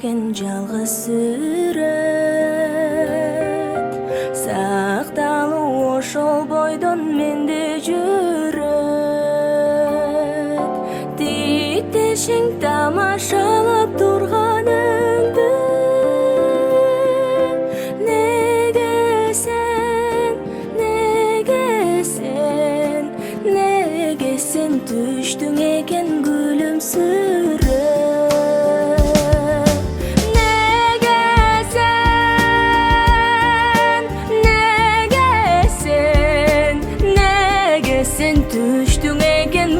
деген жалгыз сүрөт сакталуу ошол бойдон менде жүрөт тиктешиң тамашалап турганыңды неге сен түштүң экен күлүмсүрөп sen түштүң экен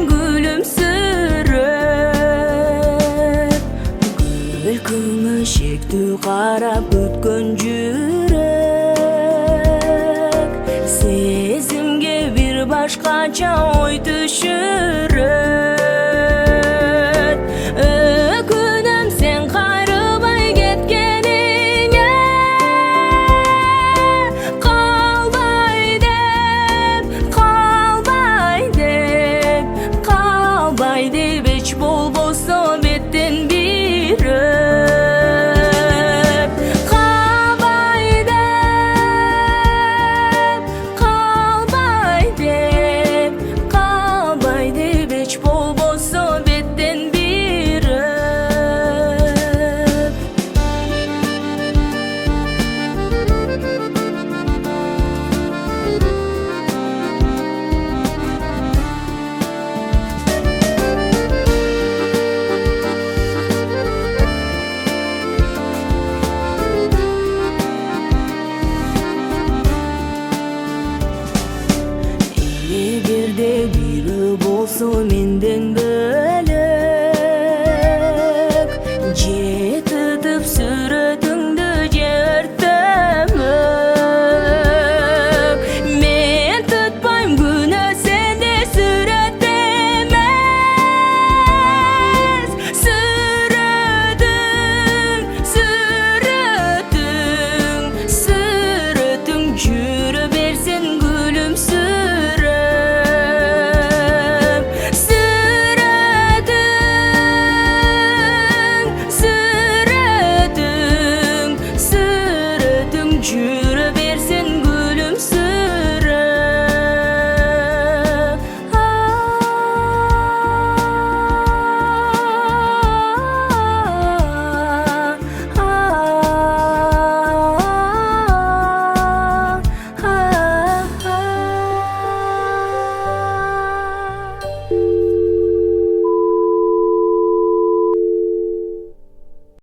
күлүмсүрөп күлкүңө шектүү карап өткөн жүрөк сезимге бир башкача ой түшүрөт өкүнөм сен кайрылбай кеткениңе калбай деп эч болбосо беттен бир өп калбай деп эч болбосо беттен бир өп Эгерде бирөө болсо менден